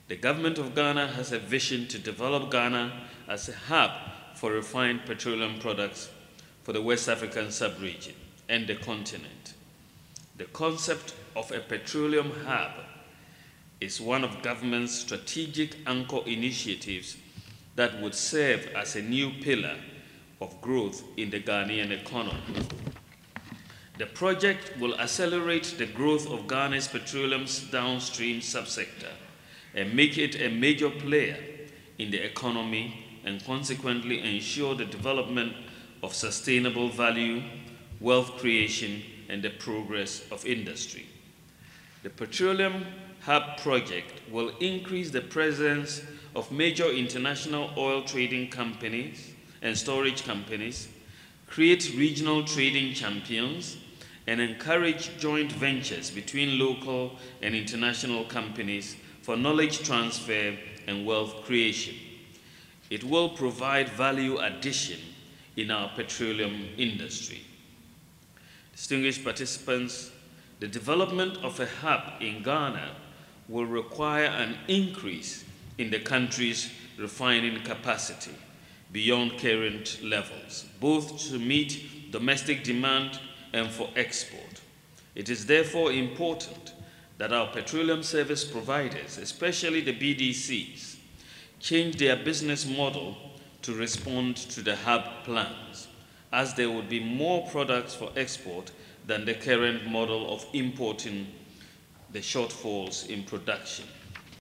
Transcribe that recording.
The government of Ghana has a vision to develop Ghana as a hub for refined petroleum products for the West African sub-region and the continent. The concept of a petroleum hub is one of government's strategic anchor initiatives that would serve as a new pillar of growth in the Ghanaian economy. The project will accelerate the growth of Ghana's petroleum's downstream subsector and make it a major player in the economy and consequently ensure the development of sustainable value, wealth creation, and the progress of industry. The Petroleum Hub project will increase the presence of major international oil trading companies and storage companies, create regional trading champions, and encourage joint ventures between local and international companies for knowledge transfer and wealth creation. It will provide value addition in our petroleum industry. Distinguished participants, the development of a hub in Ghana will require an increase in the country's refining capacity beyond current levels, both to meet domestic demand and for export. It is therefore important that our petroleum service providers, especially the BDCs, change their business model to respond to the hub plans, as there would be more products for export than the current model of importing the shortfalls in production.